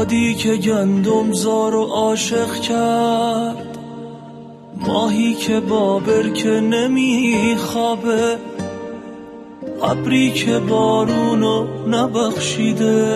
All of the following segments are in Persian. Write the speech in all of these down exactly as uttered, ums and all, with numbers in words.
بادی که گندم زار و عاشق کرد، ماهی که با برکه نمیخوابه، ابری که بارونو نبخشیده،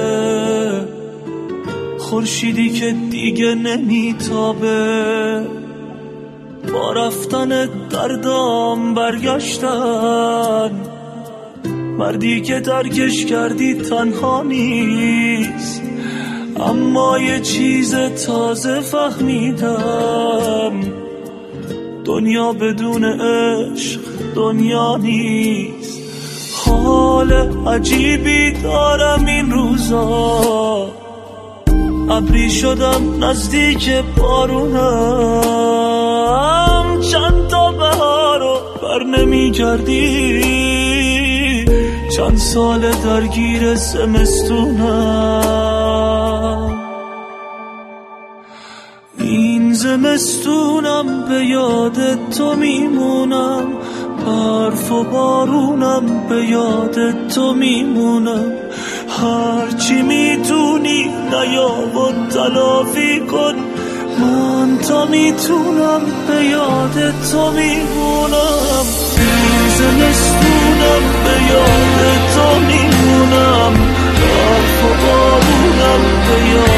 خورشیدی که دیگه نمیتابه. با رفتن دردام برگشتن، مردی که ترکش کردی تنها نیست، اما یه چیز تازه فهمیدم، دنیا بدون عشق دنیا نیست. حال عجیبی دارم این روزا، ابری شدم نزدیک بارونم، چند تا بهارو بر نمی کردی، چند سال درگیر زمستونم. این زمستونم به یاد تو میمونم، برف و بارونم به یاد تو میمونم. هرچی میتونی نیا و تلافی کن، من تا میتونم به یاد تو میمونم. این زمستونم به یاد تو میمونم، برف و بارونم به یاد